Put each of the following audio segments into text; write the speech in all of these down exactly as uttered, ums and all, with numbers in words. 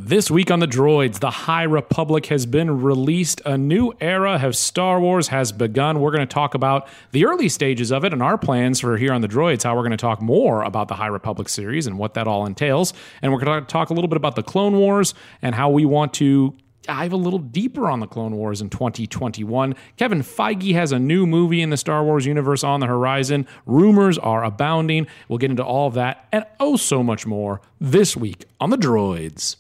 This week on The Droids, the High Republic has been released. A new era of Star Wars has begun. We're going to talk about the early stages of it and our plans for here on The Droids, how we're going to talk more about the High Republic series and what that all entails. And we're going to talk a little bit about the Clone Wars and how we want to dive a little deeper on the Clone Wars in twenty twenty-one. Kevin Feige has a new movie in the Star Wars universe on the horizon. Rumors are abounding. We'll get into all of that and oh so much more this week on The Droids.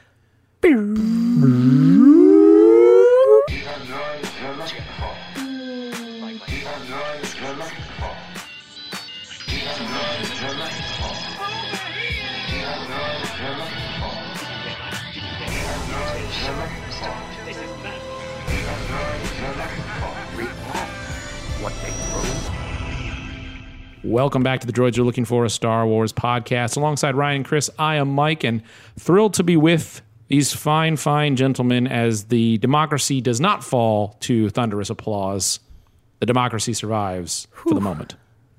Welcome back to The Droids You're Looking For, a Star Wars podcast. Alongside Ryan and Chris, I am Mike, and thrilled to be with these fine, fine gentlemen as the democracy does not fall to thunderous applause. The democracy survives for the moment.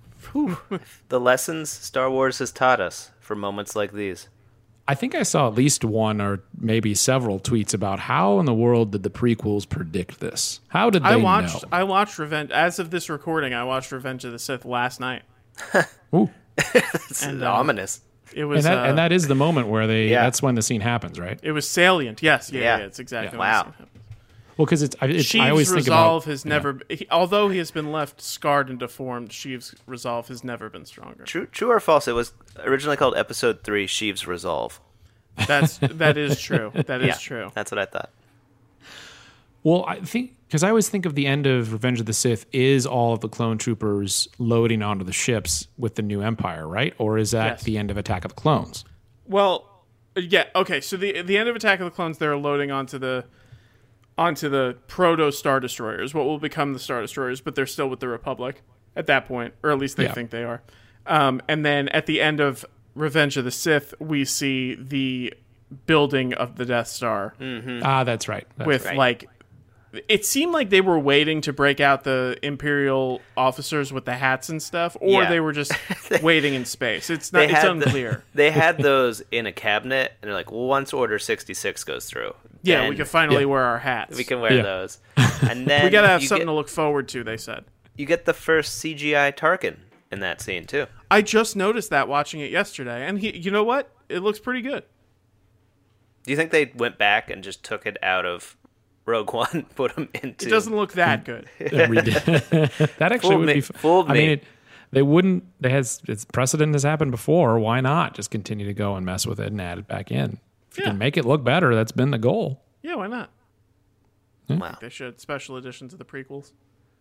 The lessons Star Wars has taught us for moments like these. I think I saw at least one or maybe several tweets about how in the world did the prequels predict this? How did they I watched, know? I watched Revenge, as of this recording, I watched Revenge of the Sith last night. Ooh. It's And, uh, ominous. It was, And that, uh, and that is the moment where they, Yeah. that's when the scene happens, right? it was salient. Yes, yeah, Yeah. yeah, it's exactly. Yeah. what Wow. Well, because it's, I- it's Sheev's I always think resolve about... has yeah. never, he, although he has been left scarred and deformed, Sheev's resolve has never been stronger. True, true or false? It was originally called Episode Three: Sheev's Resolve. That's that is true. That is Yeah, true. that's what I thought. Well, I think because I always think of the end of Revenge of the Sith is all of the clone troopers loading onto the ships with the new Empire, right? Or is that Yes. the end of Attack of the Clones? Well, yeah, okay. So the the end of Attack of the Clones, they're loading onto the onto the proto Star Destroyers, what will become the Star Destroyers, but they're still with the Republic at that point, or at least they Yeah. think they are. Um, and then at the end of Revenge of the Sith, we see the building of the Death Star Ah, that's right. That's with right. like. It seemed like they were waiting to break out the Imperial officers with the hats and stuff, or Yeah. they were just waiting in space. It's not. They It's had the- unclear. They had those in a cabinet, and they're like, well, once Order sixty-six goes through, Yeah, then we can finally Yeah. wear our hats. we can wear Yeah. those. And then We gotta have you something get, to look forward to. They said. you get the first C G I Tarkin in that scene too. I just noticed that watching it yesterday, and he, you know what? It looks pretty good. Do you think they went back and just took it out of Rogue One, put them into? It doesn't look that good. And we did- that actually Fooled would me. be. f- Fooled I mean, me. it, they wouldn't. They has it's precedent has happened before. Why not just continue to go and mess with it and add it back in? If you Yeah. can make it look better, that's been the goal. Yeah, why not? Wow, They should special editions of the prequels.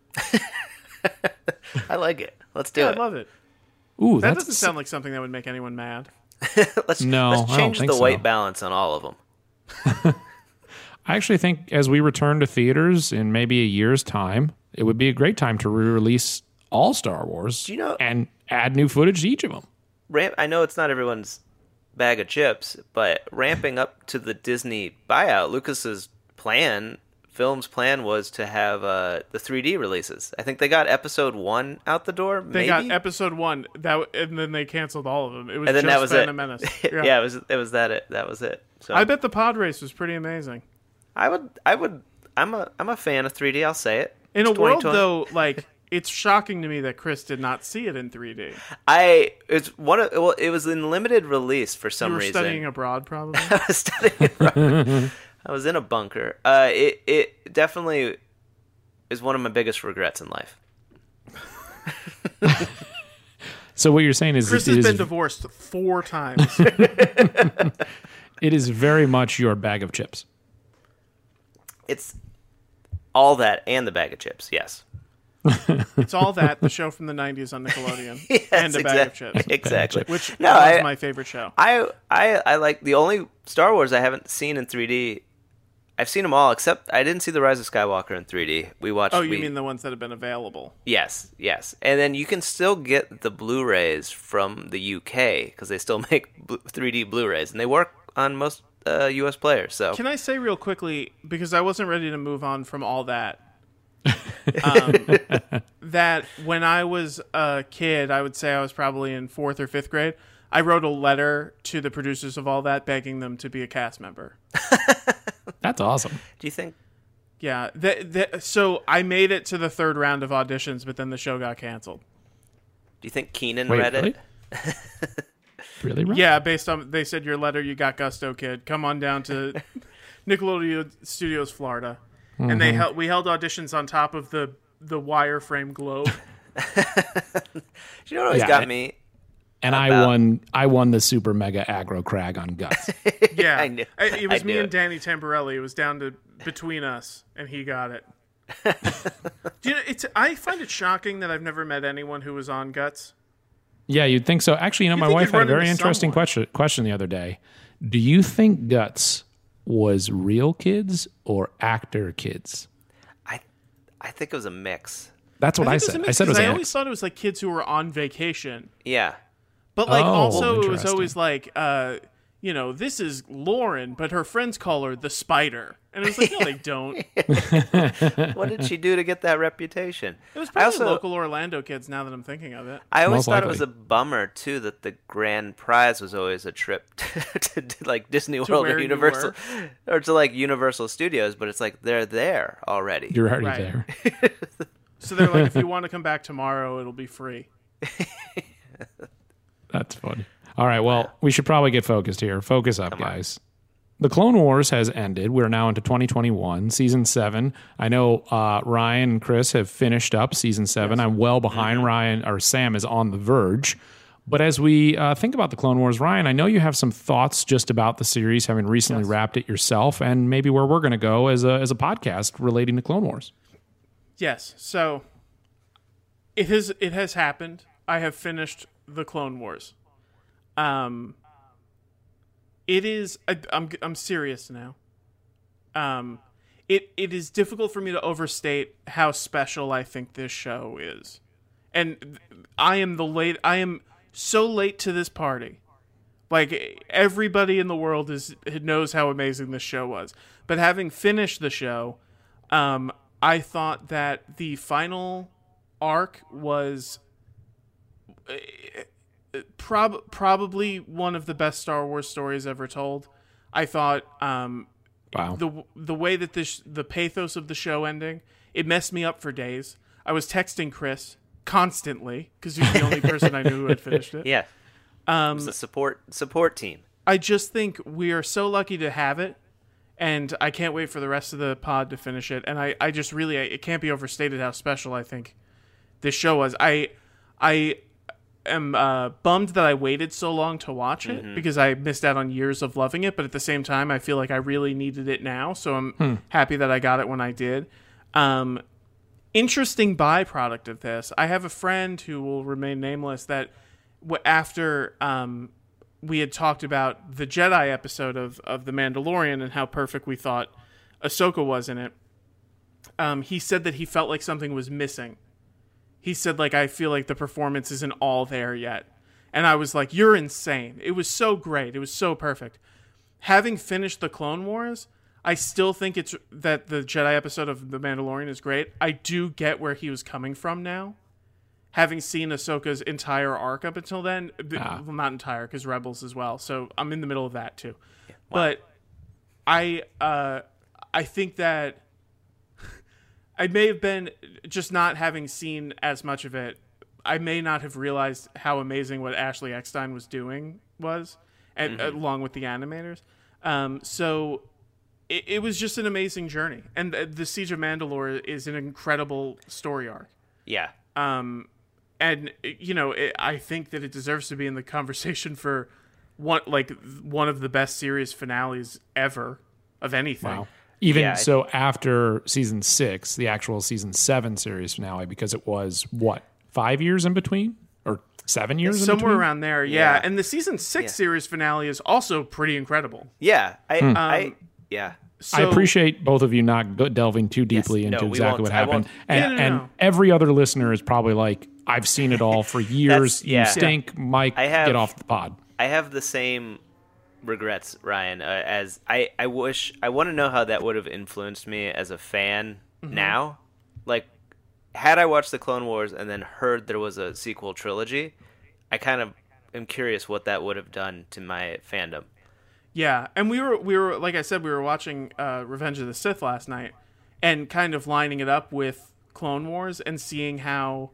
I like it. Let's do Yeah, it. I love it. Ooh, That that's doesn't sound like something that would make anyone mad. let's No, let's I don't change think the so. white balance on all of them. I actually think as we return to theaters in maybe a year's time, it would be a great time to re-release all Star Wars you know- and add new footage to each of them. Ramp, I know it's not everyone's bag of chips, but ramping up to the Disney buyout, Lucas's plan, film's plan was to have uh, the three D releases. I think they got Episode One out the door. They maybe? got episode one, that, and then they canceled all of them. It was and then just that was Phantom it. Menace. Yeah. Yeah. it was. It was that. It that was it. So I bet the pod race was pretty amazing. I would. I would. I'm a. I'm a fan of three D. I'll say it. In a It's world, twenty twenty. though, like, it's shocking to me that Chris did not see it in three D. I. It's one of. Well, it was in limited release for some You were reason. studying abroad, probably. I was studying abroad. I was in a bunker. Uh, it it definitely is one of my biggest regrets in life. So what you're saying is Chris it has is, been divorced four times. it is very much your bag of chips. It's all that and the bag of chips. Yes. It's all that, the show from the nineties on Nickelodeon, Yes, and a bag of exact- chips, Exactly. which No, was I- my favorite show. I I I like the only Star Wars I haven't seen in three D. I've seen them all except I didn't see the Rise of Skywalker in three D. We watched. Oh, you we, mean the ones that have been available? Yes, yes, and then you can still get the Blu-rays from the U K because they still make bl- three D Blu-rays and they work on most uh, U S players. So Can I say real quickly, because I wasn't ready to move on from all that, um, that when I was a kid, I would say I was probably in fourth or fifth grade, I wrote a letter to the producers of all that begging them to be a cast member. That's awesome. Do you think? Yeah. Th- th- so I made it to the third round of auditions, but then the show got canceled. Do you think Keenan Wait, read really? it? Really? Right? Yeah, based on they said your letter, you got gusto, kid. Come on down to Nickelodeon Studios, Florida, mm-hmm. and they held we held auditions on top of the the wireframe globe. You know what always Yeah, got and- me? And About- I won. I won the super mega aggro crag on Guts. Yeah, I knew- I- it was I me knew and it. Danny Tamborelli. It was down to between us, and he got it. Do you know, it's I find it shocking that I've never met anyone who was on Guts. Yeah, you'd think so. Actually, you know, You'd my think wife you'd had a run very into interesting someone. question question the other day. Do you think Guts was real kids or actor kids? I, I think it was a mix. That's what I, think it was a said. mix, I said it was 'cause I a always mix. thought it was like kids who were on vacation. Yeah. But like Oh, also it was interesting. always like uh you know, this is Lauren, but her friends call her the Spider. And it was like, no, they don't. It What did she do to get that reputation? was I probably also, local Orlando kids now that I'm thinking of it. I always Most thought it likely. was a bummer too that the grand prize was always a trip to, to like Disney World where or you Universal or to like Universal Studios, but it's like they're there already. You're already Right. there. So they're like, if you want to come back tomorrow, it'll be free. That's funny. All right, well, we should probably get focused here. Focus up, guys. The Clone Wars has ended. We're now into twenty twenty-one, season seven. I know uh, Ryan and Chris have finished up season seven. I'm well behind. Ryan, or Sam is on the verge. But as we uh, think about the Clone Wars, Ryan, I know you have some thoughts just about the series, having recently wrapped it yourself, and maybe where we're going to go as a as a podcast relating to Clone Wars. Yes. So it has it has happened. I have finished the Clone Wars. Um it is I, I'm I'm serious now. Um it it is difficult for me to overstate how special I think this show is. And I am the late I am so late to this party. Like everybody in the world is knows how amazing this show was. But having finished the show, um I thought that the final arc was prob- probably one of the best Star Wars stories ever told. I thought um, Wow. the the way that this the pathos of the show ending, it messed me up for days. I was texting Chris constantly because he was the only person I knew who had finished it. Yeah. Um, it was a support support team. I just think we are so lucky to have it, and I can't wait for the rest of the pod to finish it. And I, I just really, I, it can't be overstated how special I think this show was. I, I am uh, bummed that I waited so long to watch it Mm-hmm. because I missed out on years of loving it. But at the same time, I feel like I really needed it now, so I'm happy that I got it when I did. Um, interesting byproduct of this, I have a friend who will remain nameless that w- after um, we had talked about the Jedi episode of, of The Mandalorian and how perfect we thought Ahsoka was in it, um, he said that he felt like something was missing. He said, like, I feel like the performance isn't all there yet. And I was like, you're insane. It was so great. It was so perfect. Having finished The Clone Wars, I still think it's that the Jedi episode of The Mandalorian is great. I do get where he was coming from now. Having seen Ahsoka's entire arc up until then, b- Ah. well, not entire, because Rebels as well. So I'm in the middle of that too. But I, uh, I think that I may have been just not having seen as much of it. I may not have realized how amazing what Ashley Eckstein was doing was, and Mm-hmm. along with the animators. Um, so it, it was just an amazing journey, and the, the Siege of Mandalore is an incredible story arc. Yeah. And you know, it, I think that it deserves to be in the conversation for one, like one of the best series finales ever of anything. Wow. Even Yeah, I- so, after season six, the actual season seven series finale, because it was what, five years in between, or seven years in Somewhere between? around there, yeah. Yeah. And the season six Yeah. series finale is also pretty incredible. Yeah. I. Hmm. I. Yeah. So, I appreciate both of you not go- delving too deeply no, into we exactly won't. what I happened. won't. And, Yeah, no, no, and no. every other listener is probably like, I've seen it all for years. yeah. You stink, Mike. I have- Get off the pod. I have the same regrets, Ryan, uh, as I, I wish I want to know how that would have influenced me as a fan Mm-hmm. now. Like, had I watched the Clone Wars and then heard there was a sequel trilogy, I kind of am curious what that would have done to my fandom. Yeah, and we were we were like I said, we were watching uh, Revenge of the Sith last night, and kind of lining it up with Clone Wars and seeing how,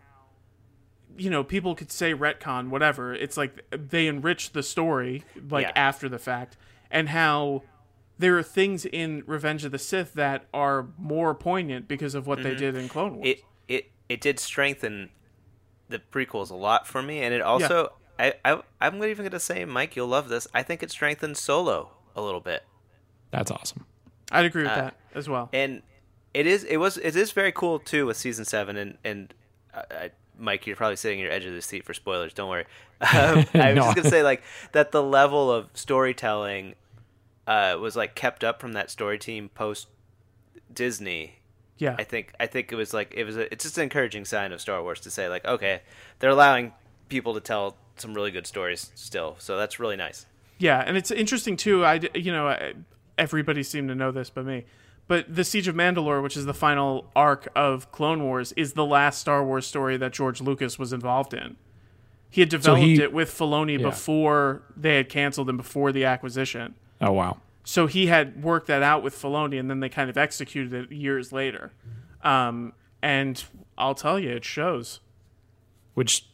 you know, people could say retcon, whatever. It's like they enrich the story like Yeah. after the fact, and how there are things in Revenge of the Sith that are more poignant because of what mm-hmm. they did in Clone Wars. It it it did strengthen the prequels a lot for me, and it also. Yeah. I, I, I'm even going to say, Mike, you'll love this. I think it strengthens Solo a little bit. That's awesome. I'd agree with uh, that as well. And it is, it was, it is very cool too with season seven. And and uh, I, Mike, you're probably sitting in your edge of the seat for spoilers. Don't worry. Um, I was no. just going to say like that the level of storytelling uh, was like kept up from that story team post Disney. Yeah, I think I think it was like it was. A, it's just an encouraging sign of Star Wars to say like, okay, they're allowing people to tell some really good stories still, so that's really nice. Yeah, and it's interesting too. I, you know, everybody seemed to know this but me, but the Siege of Mandalore, which is the final arc of Clone Wars, is the last Star Wars story that George Lucas was involved in. He had developed so he, it with Filoni yeah. before they had canceled and before the acquisition. Oh wow! So he had worked that out with Filoni, and then they kind of executed it years later. Um, and I'll tell you, it shows. Which.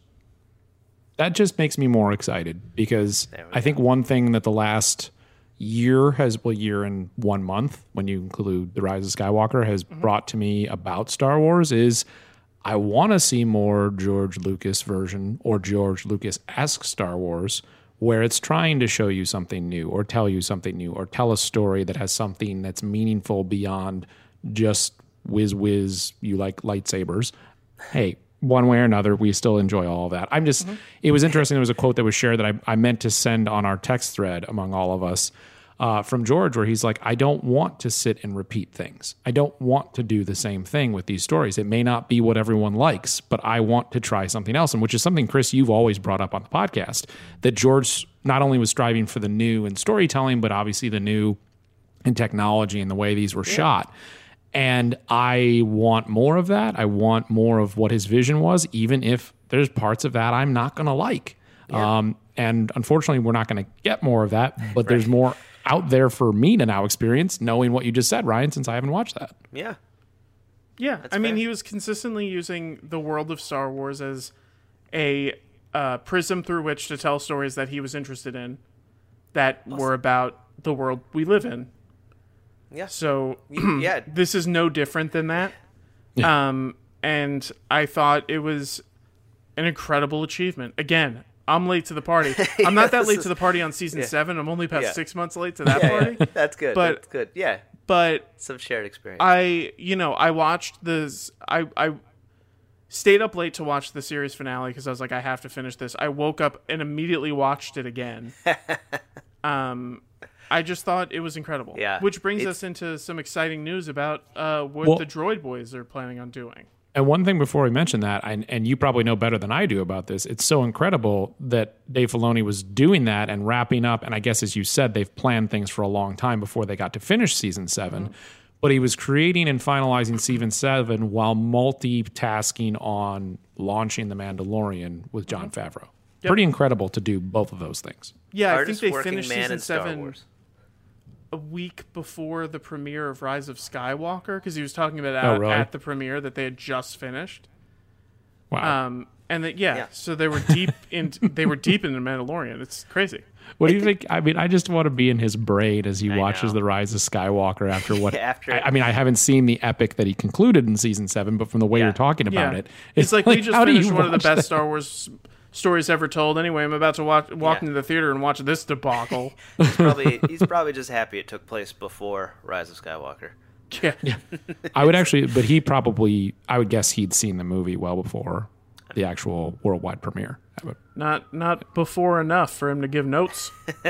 That just makes me more excited because I think one thing that the last year has, well, year and one month, when you include The Rise of Skywalker, has mm-hmm. brought to me about Star Wars is I want to see more George Lucas version or George Lucas-esque Star Wars where it's trying to show you something new or tell you something new or tell a story that has something that's meaningful beyond just whiz whiz, you like lightsabers. Hey, one way or another, we still enjoy all of that. I'm just, mm-hmm. it was interesting. There was a quote that was shared that I, I meant to send on our text thread among all of us uh, from George, where he's like, I don't want to sit and repeat things. I don't want to do the same thing with these stories. It may not be what everyone likes, but I want to try something else. And which is something, Chris, you've always brought up on the podcast, that George not only was striving for the new in storytelling, but obviously the new in technology and the way these were yeah. shot. And I want more of that. I want more of what his vision was, even if there's parts of that I'm not going to like. Yeah. Um, and unfortunately, we're not going to get more of that, but right. there's more out there for me to now experience, knowing what you just said, Ryan, since I haven't watched that. Yeah. Yeah. That's I mean, fair. he was consistently using the world of Star Wars as a uh, prism through which to tell stories that he was interested in that awesome. were about the world we live in. Yeah. So yeah, this is no different than that. Yeah. Um, and I thought it was an incredible achievement. Again, I'm late to the party. I'm not that late to the party on season yeah. seven. I'm only about yeah. six months late to that yeah, party. Yeah. That's good. But, That's good. Yeah. But some shared experience. I, you know, I watched this. I, I stayed up late to watch the series finale because I was like, I have to finish this. I woke up and immediately watched it again. um. I just thought it was incredible. Yeah, which brings us into some exciting news about uh, what well, the Droid Boys are planning on doing. And one thing before we mention that, and, and you probably know better than I do about this, it's so incredible that Dave Filoni was doing that and wrapping up. And I guess, as you said, they've planned things for a long time before they got to finish season seven. Mm-hmm. But he was creating and finalizing season seven while multitasking on launching The Mandalorian with Jon mm-hmm. Favreau. Yep. Pretty incredible to do both of those things. Yeah, Hardest I think they working finished man season in Star seven Wars. a week before the premiere of Rise of Skywalker, because he was talking about oh, at, really? at the premiere that they had just finished. Wow. Um, and that yeah, Yeah. so they were deep in they were deep in the Mandalorian. It's crazy. What do you think? I mean, I just want to be in his brain as he I watches know. The Rise of Skywalker after what. Yeah, after- I, I mean, I haven't seen the epic that he concluded in season seven, but from the way Yeah. you're talking about Yeah. it, It's, like, we just how do finished you one of the watch best that? Star Wars stories ever told. Anyway, I'm about to watch, walk Yeah. into the theater and watch this debacle. He's probably he's probably just happy it took place before Rise of Skywalker. yeah. I would actually, but he probably, I would guess he'd seen the movie well before the actual worldwide premiere. I would. Not not before enough for him to give notes.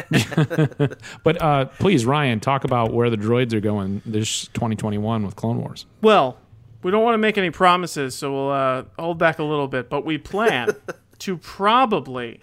But uh, please, Ryan, talk about where the droids are going this twenty twenty-one with Clone Wars. Well, we don't want to make any promises, so we'll uh, hold back a little bit. But we plan to probably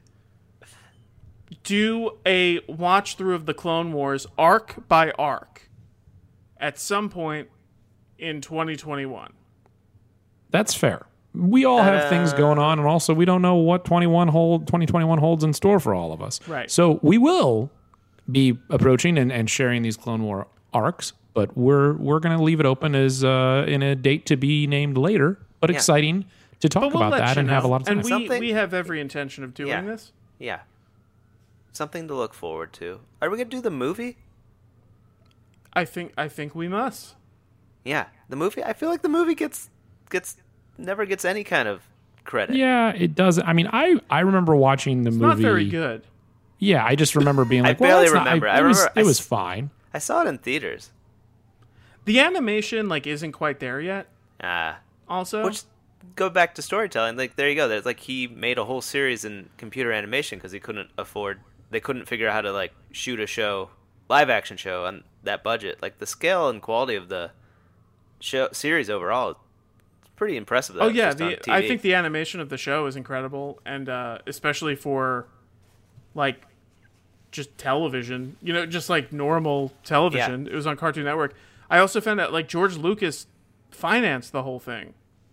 do a watch through of the Clone Wars arc by arc at some point in twenty twenty-one. That's fair. we all have Ta-da. things going on, and also we don't know what twenty-one hold, twenty twenty-one holds in store for all of us. Right. So we will be approaching and, and sharing these Clone War arcs, but we're we're going to leave it open as uh, in a date to be named later, but Yeah. exciting to talk But we'll about let that you and know. have a lot of time. And we, Something- we have every intention of doing Yeah. this. Yeah. Something to look forward to. Are we going to do the movie? I think I think we must. Yeah, the movie. I feel like the movie gets gets never gets any kind of credit. Yeah, it does. I mean, I, I remember watching the It's movie. not very good. Yeah, I just remember being I like, well, barely that's not- remember. I, I it was, remember I it was s- fine. I saw it in theaters. The animation like isn't quite there yet. Ah, Also, which go back to storytelling. Like there you go. There's like he made a whole series in computer animation because he couldn't afford. They couldn't figure out how to like shoot a show, live action show on that budget. Like the scale and quality of the show series overall, it's pretty impressive. That oh it's yeah, just on the, T V. I think the animation of the show is incredible, and uh, especially for like just television. You know, just like normal television. It was on Cartoon Network. I also found out like George Lucas financed the whole thing,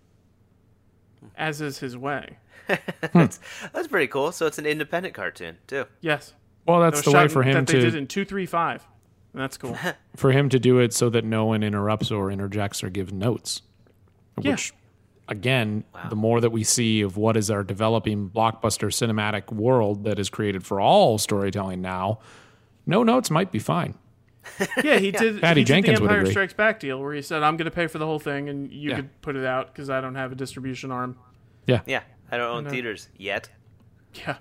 as is his way. that's, that's pretty cool. So it's an independent cartoon too. Yes. Well, That that's was the way shot for in- him that they did to in two three five. That's cool. for him to do it so that no one interrupts or interjects or gives notes. Yeah. Which, again, the more that we see of what is our developing blockbuster cinematic world that is created for all storytelling now, no notes might be fine. Yeah, he did. Patty he Jenkins did would the Empire agree. Strikes Back deal, where he said, "I'm going to pay for the whole thing, and you Yeah. could put it out because I don't have a distribution arm." Yeah. Yeah, I don't own know. theaters yet. Yeah.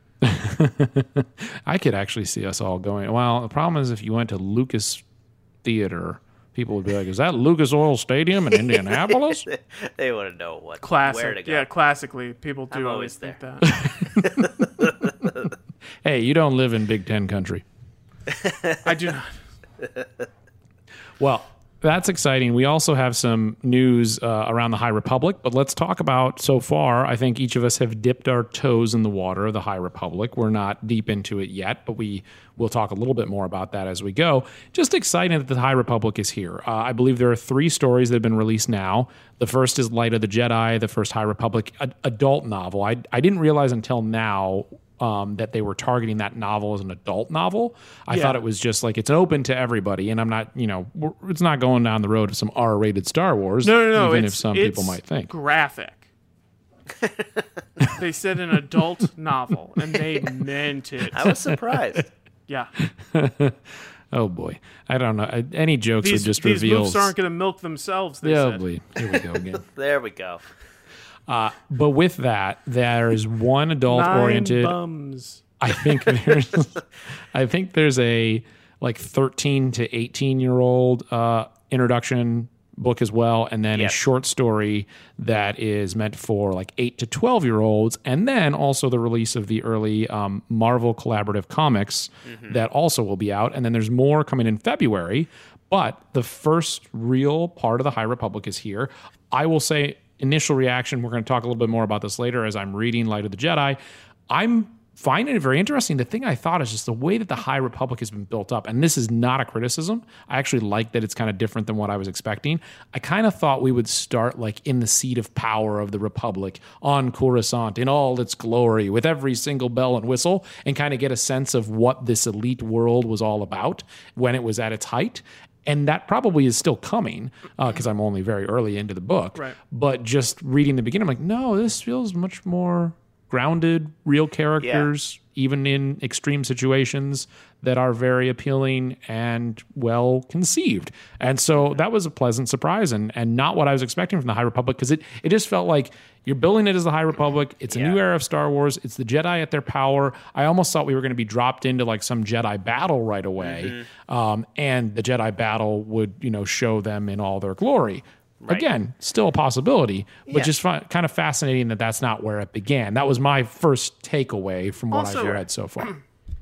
I could actually see us all going. Well, the problem is if you went to Lucas Theater, people would be like, is that Lucas Oil Stadium in Indianapolis? They want to know what where to Classic. go. Yeah, classically, people do I'm always always think that. Hey, you don't live in Big Ten country. I do not. Well, that's exciting. We also have some news uh, around the High Republic, but let's talk about so far. I think each of us have dipped our toes in the water of the High Republic. We're not deep into it yet, but we will talk a little bit more about that as we go. Just excited that the High Republic is here. Uh, I believe there are three stories that have been released now. The first is Light of the Jedi, the first High Republic ad- adult novel. I, I didn't realize until now um, that they were targeting that novel as an adult novel. I Yeah. thought it was just like it's open to everybody, and I'm not, you know, we're, it's not going down the road of some R-rated Star Wars. No, no, no. even it's, if some it's people might think. graphic. They said an adult novel, and they meant it. I was surprised. Yeah. Oh boy, I don't know. I- Any jokes These, would just these reveal. moves aren't going to milk themselves, they Oh said. boy, here we go again. There we go. But with that, there is one Nine adult-oriented. bums. I think there's, I think there's a like thirteen to eighteen year old uh, introduction book as well, and then Yep. a short story that is meant for like eight to twelve year olds, and then also the release of the early um, Marvel collaborative comics that also will be out, and then there's more coming in February. But the first real part of the High Republic is here. I will say initial reaction. We're going to talk a little bit more about this later as I'm reading Light of the Jedi. I'm finding it very interesting. The thing I thought is just the way that the High Republic has been built up. And this is not a criticism. I actually like that it's kind of different than what I was expecting. I kind of thought we would start like in the seat of power of the Republic on Coruscant in all its glory with every single bell and whistle and kind of get a sense of what this elite world was all about when it was at its height. And that probably is still coming because I'm only very early into the book. Right. But just reading the beginning, I'm like, no, this feels much more grounded, real characters, even in extreme situations that are very appealing and well conceived. And so that was a pleasant surprise and, and not what I was expecting from the High Republic because it, it just felt like you're building it as the High Republic. It's a Yeah. new era of Star Wars. It's the Jedi at their power. I almost thought we were going to be dropped into like some Jedi battle right away. Um, and the Jedi battle would, you know, show them in all their glory. Right. Again, still a possibility, but Yeah. just fi- kind of fascinating that that's not where it began. That was my first takeaway from what Also- I've read so far.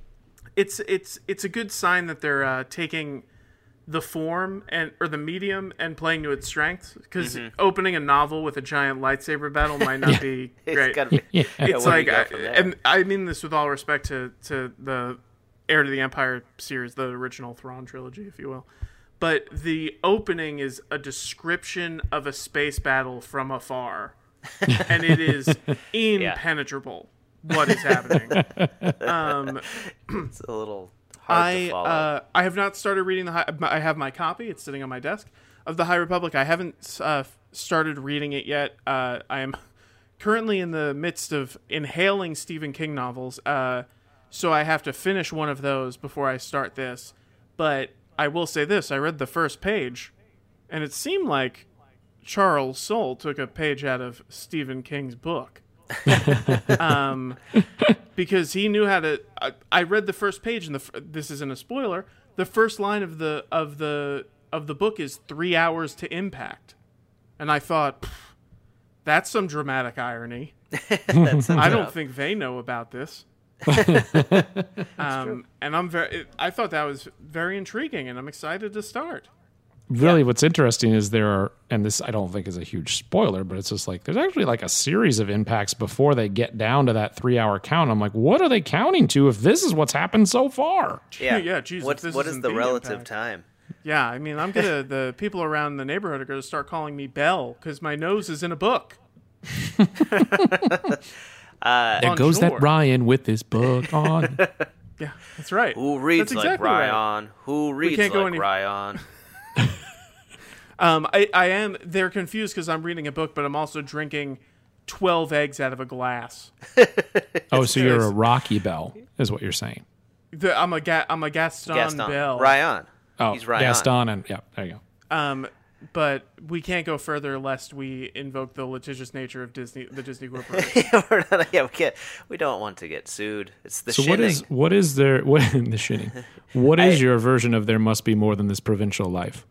It's it's it's a good sign that they're uh, taking the form and or the medium and playing to its strengths. Because opening a novel with a giant lightsaber battle might not be It's great. gotta be. Yeah. Yeah, It's where do like, you go I, from there? and I mean this with all respect to to the Heir to the Empire series, the original Thrawn trilogy, if you will. But the opening is a description of a space battle from afar and it is impenetrable what is happening. Um, it's a little hard I to follow. uh, I have not started reading the. High, I have my copy. It's sitting on my desk of the High Republic. I haven't uh, started reading it yet. Uh, I am currently in the midst of inhaling Stephen King novels, uh, so I have to finish one of those before I start this. But I will say this: I read the first page, and it seemed like Charles Soule took a page out of Stephen King's book. um, because he knew how to. I, I read the first page, and the this isn't a spoiler. The first line of the of the of the book is three hours to impact, and I thought that's some dramatic irony. I don't think they know about this. um, and I'm very. It, I thought that was very intriguing, and I'm excited to start. Really, yeah. What's interesting is there are, and this I don't think is a huge spoiler, but it's just like there's actually like a series of impacts before they get down to that three hour count. I'm like, what are they counting to if this is what's happened so far? Yeah, yeah. Geez, what, this what is the, the relative impact. time? Yeah, I mean, I'm gonna the people around the neighborhood are gonna start calling me Belle because my nose is in a book. uh, there goes that Ryan with this book on. Yeah, that's right. Who reads that's like exactly Ryan? Right. Who reads like any... Ryan? Um, I, I am. They're confused because I'm reading a book, but I'm also drinking twelve eggs out of a glass. Oh, so you're a Rocky Bell, is what you're saying? The, I'm a ga- I'm a Gaston, Gaston. Bell. Ryan. Oh, he's Ryan. Gaston, and yeah, there you go. Um, but we can't go further lest we invoke the litigious nature of Disney, the Disney Corporation. yeah, we're not, yeah, we can't. We don't want to get sued. It's the. So shitting. what is what is their what the shitting? What is I, your version of there must be more than this provincial life?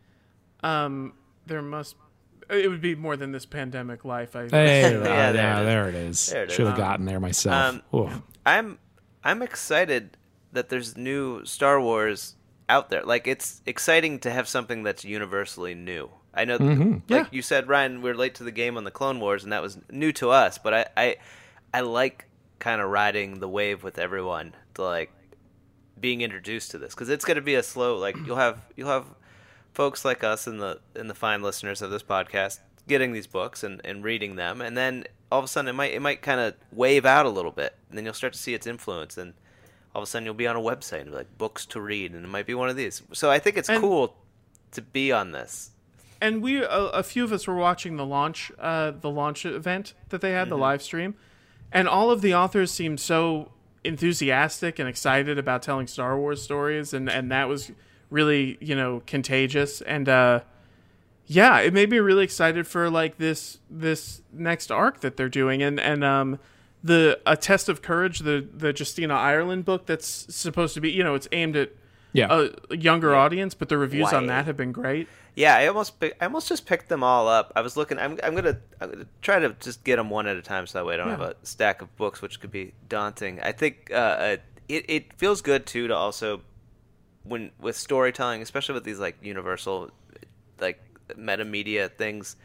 Um, there must. It would be more than this pandemic life. I hey, yeah, uh, there, yeah it there it is. Should have um, gotten there myself. Um, I'm I'm excited that there's new Star Wars out there. Like, it's exciting to have something that's universally new. I know, mm-hmm. like yeah. you said, Ryan, we're late to the game on the Clone Wars, and that was new to us. But I I, I like kind of riding the wave with everyone to like being introduced to this because it's going to be a slow. Like you'll have you'll have. folks like us and the and the fine listeners of this podcast getting these books and, and reading them, and then all of a sudden it might it might kind of wave out a little bit, and then you'll start to see its influence, and all of a sudden you'll be on a website and be like books to read, and it might be one of these. So I think it's and, cool to be on this. And we a, a few of us were watching the launch uh, the launch event that they had, mm-hmm. the live stream, and all of the authors seemed so enthusiastic and excited about telling Star Wars stories, and, and that was really, you know, contagious. And uh yeah, it made me really excited for like this this next arc that they're doing. And and um the A Test of Courage, the the Justina Ireland book that's supposed to be, you know, it's aimed at yeah. a younger yeah. audience, but the reviews Why? on that have been great. Yeah, I almost I almost just picked them all up. I was looking. I'm I'm gonna, I'm gonna try to just get them one at a time, so that way I don't yeah. have a stack of books, which could be daunting. I think uh, it it feels good too to also. When with storytelling, especially with these like universal, like meta media things,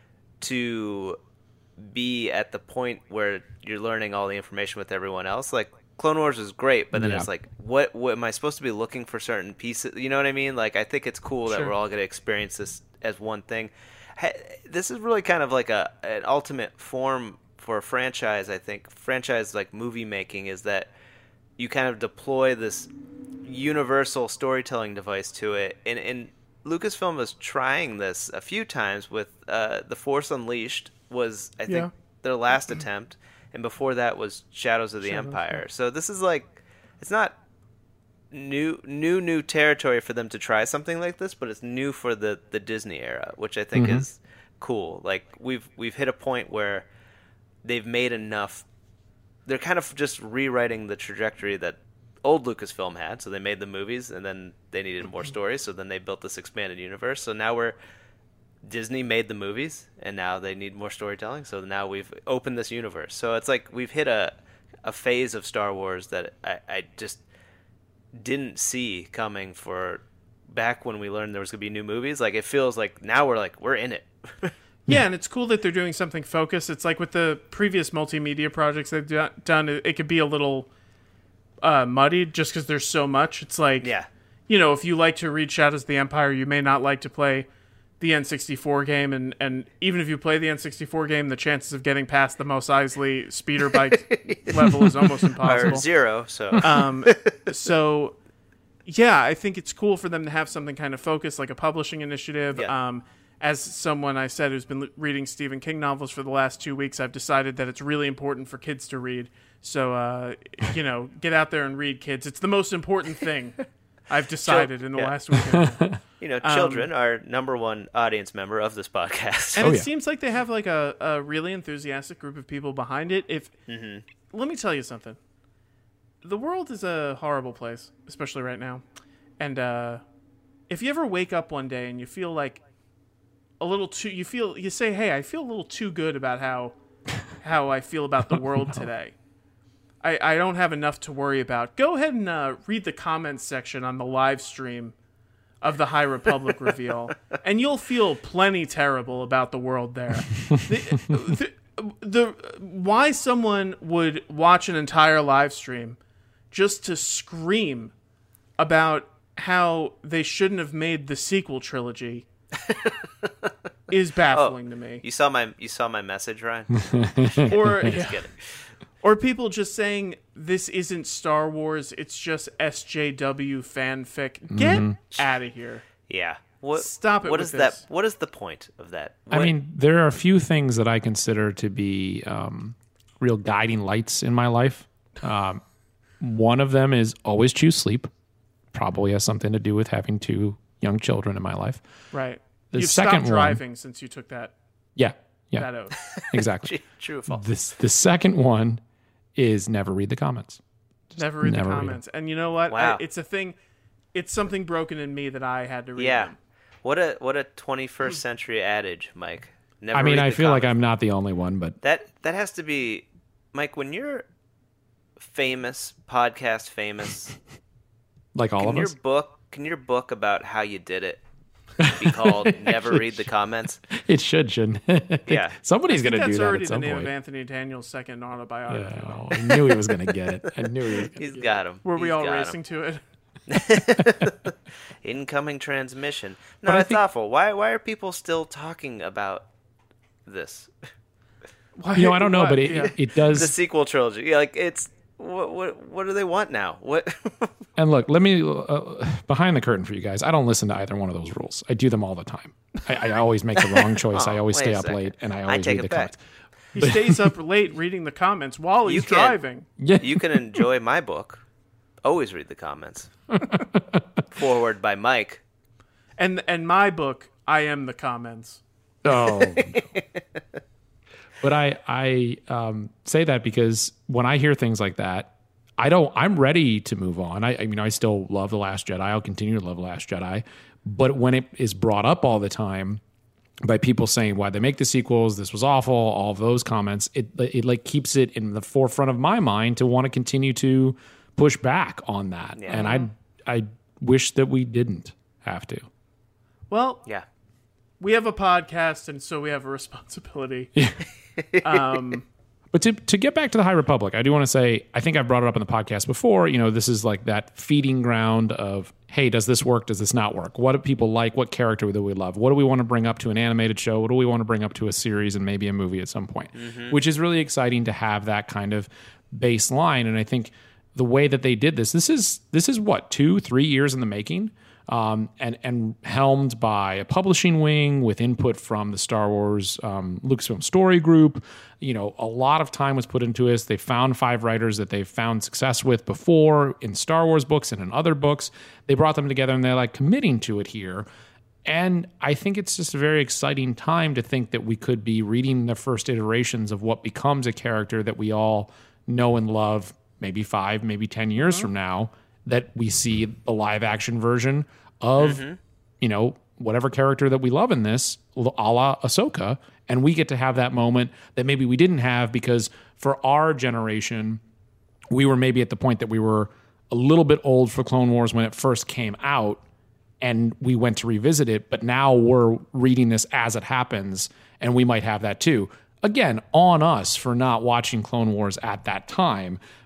to be at the point where you're learning all the information with everyone else. Like Clone Wars is great, but then yeah. it's like, what, what am I supposed to be looking for certain pieces? You know what I mean? Like I think it's cool that sure. we're all going to experience this as one thing. This is really kind of like a an ultimate form for a franchise. I think franchise like movie making is that you kind of deploy this universal storytelling device to it, and, and Lucasfilm was trying this a few times with uh, The Force Unleashed was I think yeah. their last attempt, and before that was Shadows of the Shadows, Empire. yeah. So this is like it's not new new new territory for them to try something like this, but it's new for the, the Disney era, which I think mm-hmm. is cool. Like we've we've hit a point where they've made enough. They're kind of just rewriting the trajectory that old Lucasfilm had, so they made the movies, and then they needed more stories, so then they built this expanded universe. So now we're Disney made the movies, and now they need more storytelling. So now we've opened this universe. So it's like we've hit a a phase of Star Wars that I, I just didn't see coming. For back when we learned there was gonna be new movies, like it feels like now we're like we're in it. Yeah, and it's cool that they're doing something focused. It's like with the previous multimedia projects they've done, it could be a little Uh, muddied just because there's so much. It's like, yeah. you know, if you like to read Shadows of the Empire, you may not like to play the N sixty-four game, and, and even if you play the N sixty-four game, the chances of getting past the Mos Eisley speeder bike level is almost impossible. Or zero, so. Um, so, yeah, I think it's cool for them to have something kind of focused, like a publishing initiative. Yeah. Um, as someone I said who's been reading Stephen King novels for the last two weeks, I've decided that it's really important for kids to read. So, uh, you know, get out there and read, kids. It's the most important thing I've decided in the yeah. last week. You know, children um, are number one audience member of this podcast. And Oh, it yeah. seems like they have like a, a really enthusiastic group of people behind it. If Mm-hmm. Let me tell you something. The world is a horrible place, especially right now. And uh, if you ever wake up one day and you feel like a little too, you feel, you say, hey, I feel a little too good about how, how I feel about the world no. today. I, I don't have enough to worry about. Go ahead and uh, read the comments section on the live stream of the High Republic reveal, and you'll feel plenty terrible about the world there. the, the, the why someone would watch an entire live stream just to scream about how they shouldn't have made the sequel trilogy is baffling oh, to me. You saw my you saw my message, Ryan? Or Just yeah. kidding. Or people just saying this isn't Star Wars, it's just S J W fanfic. Get mm-hmm. out of here. Yeah. What, Stop it What with is this. that? What is the point of that? What, I mean, there are a few things that I consider to be um, real guiding lights in my life. Um, one of them is always choose sleep. Probably has something to do with having two young children in my life. Right. The You've second stopped one, driving since you took that, yeah, yeah, that oath. exactly. True or false? This, the second one is never read the comments. Just never read never the read comments. And you know what? Wow. I, it's a thing. It's something broken in me that I had to read Yeah. them. What a what a twenty-first century adage, Mike. Never I mean, read I the feel like comments. I'm not the only one, but That that has to be, Mike. When you're famous, podcast famous, like all can of your us. book can your book about how you did it be called "Never Read the Comments"? It should, shouldn't it? Yeah. Somebody's I think going to do that's that already at some the name point. of Anthony Daniels' second autobiography. Yeah, oh, I knew he was going to get it. I knew he was going He's to get got him. Were we He's all got racing him. to it? Incoming transmission. No, But I it's think- awful. Why why are people still talking about this? Why, You know, I don't know, what? but it, Yeah. it, it does. The sequel trilogy. Yeah, like it's what what what do they want now? What? And look, let me uh, behind the curtain for you guys. I don't listen to either one of those rules. I do them all the time. I, I always make the wrong choice. Oh, I always wait stay a up second. late, and I I always take read it the back. comments. He stays up late reading the comments while he's You can't- driving. Yeah, You can enjoy my book. Always read the comments. Forward by Mike. And and my book, I am the comments. Oh. But I I um, say that because when I hear things like that, I don't. I'm ready to move on. I, I mean, I still love The Last Jedi. I'll continue to love The Last Jedi. But when it is brought up all the time by people saying why they make the sequels, this was awful, all of those comments, it it like keeps it in the forefront of my mind to want to continue to push back on that. Yeah. And I I wish that we didn't have to. Well, Yeah. we have a podcast, and so we have a responsibility. um, But to to get back to the High Republic, I do want to say, I think I've brought it up in the podcast before, you know, this is like that feeding ground of, hey, does this work? Does this not work? What do people like? What character do we love? What do we want to bring up to an animated show? What do we want to bring up to a series and maybe a movie at some point? Mm-hmm. Which is really exciting to have that kind of baseline. And I think the way that they did this, this is this is what, two, three years in the making? Um, and, and helmed by a publishing wing with input from the Star Wars um, Lucasfilm Story Group. You know, a lot of time was put into this. They found five writers that they've found success with before in Star Wars books and in other books. They brought them together and they're like committing to it here. And I think it's just a very exciting time to think that we could be reading the first iterations of what becomes a character that we all know and love maybe five, maybe ten years mm-hmm. from now, that we see the live action version of, mm-hmm. you know, whatever character that we love in this, a la Ahsoka, and we get to have that moment that maybe we didn't have because for our generation, we were maybe at the point that we were a little bit old for Clone Wars when it first came out, and we went to revisit it, but now we're reading this as it happens, and we might have that too. Again, on us for not watching Clone Wars at that time,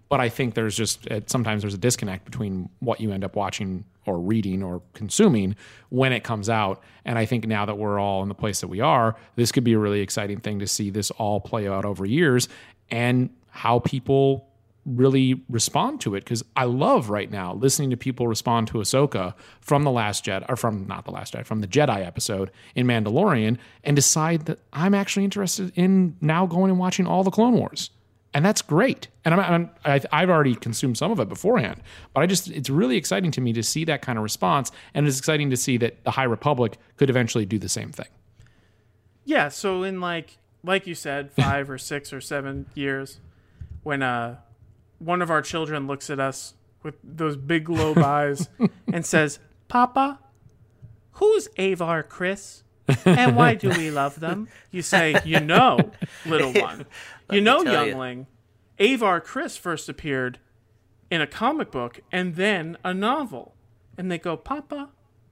But I think there's just uh, sometimes there's a disconnect between what you end up watching or reading or consuming when it comes out. And I think now that we're all in the place that we are, this could be a really exciting thing to see this all play out over years and how people really respond to it. Because I love right now listening to people respond to Ahsoka from the Last Jedi, or from not the Last Jedi, from the Jedi episode in Mandalorian, and decide that I'm actually interested in now going and watching all the Clone Wars. And that's great. And I'm, I'm, I- I've already consumed some of it beforehand, but I just, it's really exciting to me to see that kind of response. And it's exciting to see that the High Republic could eventually do the same thing. Yeah, so in like like you said, five or six or seven years, when uh one of our children looks at us with those big globe eyes and says, "Papa, who's Avar Chris? And why do we love them?" You say, "You know, little one. You know, tell you. youngling. Avar Chris first appeared in a comic book and then a novel." And they go, "Papa,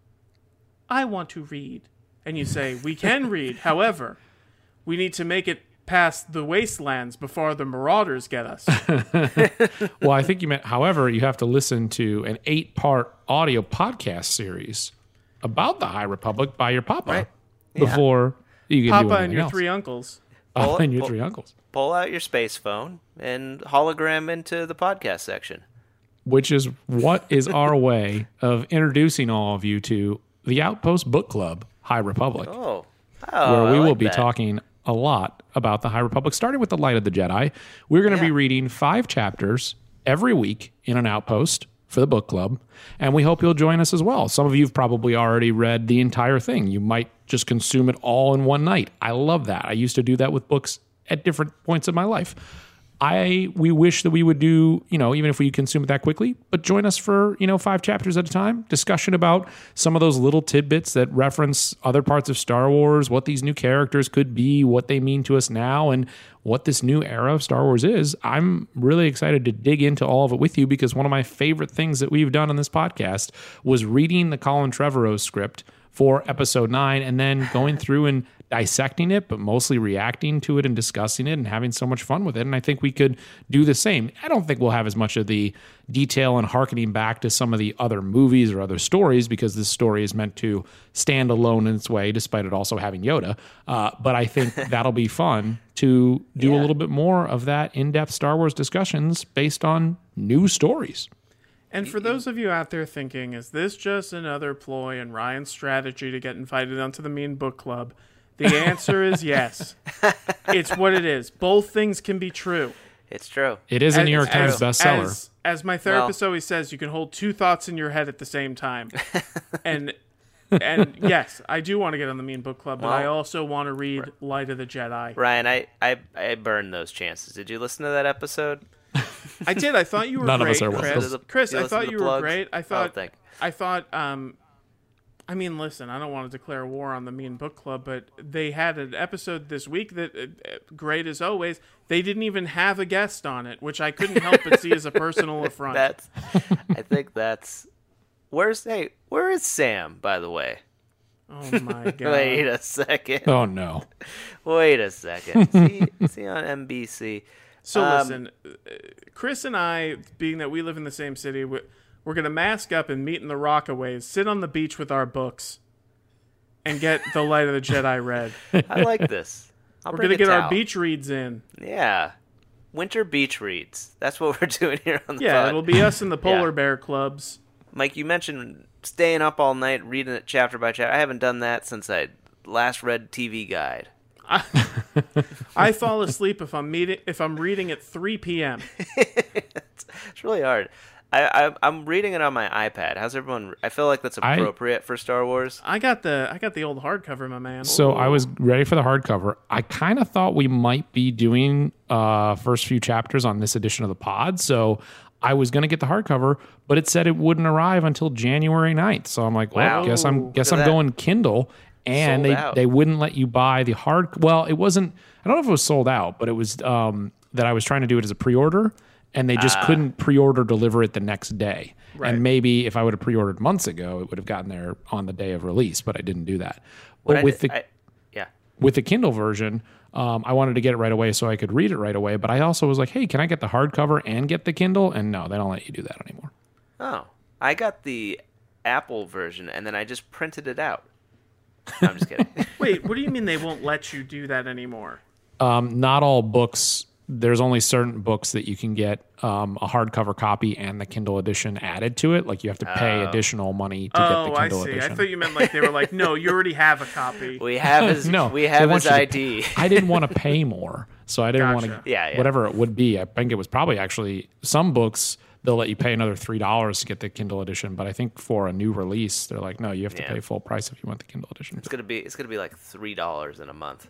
I want to read." And you say, "We can read. However, we need to make it past the wastelands before the marauders get us." Well, I think you meant, however, you have to listen to an eight-part audio podcast series about the High Republic by your papa Right. Yeah. before you can do Papa anything and your else. three uncles. Papa and your Pull- three uncles. Pull out your space phone and hologram into the podcast section. Which is what is our way of introducing all of you to the Outpost Book Club, High Republic, Oh, oh where I we will like be that. talking a lot about the High Republic, starting with the Light of the Jedi. We're going to be Yeah. reading five chapters every week in an Outpost for the book club, and we hope you'll join us as well. Some of you have probably already read the entire thing. You might just consume it all in one night. I love that. I used to do that with books at different points of my life. I we wish that we would do, you know, even if we consume it that quickly, but join us for, you know, five chapters at a time, discussion about some of those little tidbits that reference other parts of Star Wars, what these new characters could be, what they mean to us now, and what this new era of Star Wars is. I'm really excited to dig into all of it with you, because one of my favorite things that we've done on this podcast was reading the Colin Trevorrow script for episode nine and then going through and dissecting it, but mostly reacting to it and discussing it and having so much fun with it. And I think we could do the same. I don't think we'll have as much of the detail and hearkening back to some of the other movies or other stories, because this story is meant to stand alone in its way, despite it also having Yoda. Uh, but I think that'll be fun to do a Yeah. little bit more of that in-depth Star Wars discussions based on new stories. And for those of you out there thinking, is this just another ploy in Ryan's strategy to get invited onto the Mean Book Club? The answer is yes. It's what it is. Both things can be true. It's true. It is a As- New York Times as- bestseller. As, as my therapist always says, you can hold two thoughts in your head at the same time. and and yes, I do want to get on the Mean Book Club, but Well, I also want to read Light of the Jedi. Ryan, I, I, I burned those chances. Did you listen to that episode? I did. I thought you were None of great, us are Chris. welcome. The- Chris, you I listen thought to you the were plugs? great. I Oh, thought. thank- I thought. Um, I mean, listen. I don't want to declare war on the Mean Book Club, but they had an episode this week that, uh, great as always. They didn't even have a guest on it, which I couldn't help but see as a personal affront. That's. I think that's. Where's hey? Where is Sam? By the way. Oh my god! Wait a second. Oh, no. Wait a second. See, see on N B C. So Um, listen, uh, Chris and I, being that we live in the same city, we- we're going to mask up and meet in the Rockaways, sit on the beach with our books, and get the Light of the Jedi read. I like this. I'll We're bring going to a get our towel. beach reads in. Yeah. Winter beach reads. That's what we're doing here on the Yeah, pod. it'll be us in the polar Yeah. bear clubs. Mike, you mentioned staying up all night reading it chapter by chapter. I haven't done that since I last read T V Guide. I fall asleep if I'm meeting if I'm reading at three p.m. it's, it's really hard. I, I I'm reading it on my iPad. How's everyone? I feel like that's I- appropriate for Star Wars. I got the I got the old hardcover, my man. So I was ready for the hardcover. I kind of thought we might be doing uh first few chapters on this edition of the pod. So I was going to get the hardcover, but it said it wouldn't arrive until January ninth. So I'm like, well, Wow. guess I'm Look guess at I'm that. going Kindle. And Sold they, out. they wouldn't let you buy the hard. Well, it wasn't. I don't know if it was sold out, but it was um, that I was trying to do it as a pre-order, and they just couldn't pre-order deliver it the next day. Right. And maybe if I would have pre-ordered months ago, it would have gotten there on the day of release. But I didn't do that. But What I with did- the I- yeah. with the Kindle version, Um, I wanted to get it right away so I could read it right away. But I also was like, hey, can I get the hardcover and get the Kindle? And no, they don't let you do that anymore. Oh, I got the Apple version, and then I just printed it out. No, I'm just kidding. Wait, what do you mean they won't let you do that anymore? Um, not all books. There's only certain books that you can get um, a hardcover copy and the Kindle edition added to it. Like you have to pay Oh. additional money to Oh, get the I Kindle see. edition. I thought you meant like they were like, no, you already have a copy. We have his. No, we they have want his you to- I D. I didn't want to pay more, so I didn't Gotcha. want to. Yeah, yeah. Whatever it would be, I think it was probably actually some books they'll let you pay another three dollars to get the Kindle edition. But I think for a new release, they're like, no, you have to Yeah. pay full price if you want the Kindle edition. It's gonna be. It's gonna be like three dollars in a month.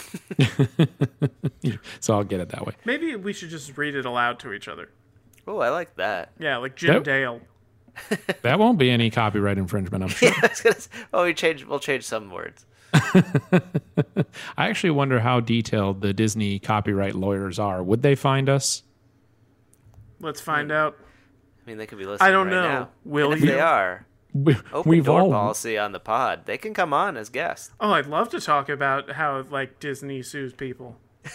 So I'll get it that way. Maybe we should just read it aloud to each other. Oh, I like that. Yeah, like Jim Yep. Dale. That won't be any copyright infringement, I'm sure. I was gonna say, oh, we change. We'll change some words. I actually wonder how detailed the Disney copyright lawyers are. Would they find us? Let's find out. I mean, they could be listening. I don't right know. Now. Will and if you? they are, We, open we've door all. policy on the pod. They can come on as guests. Oh, I'd love to talk about how like Disney sues people.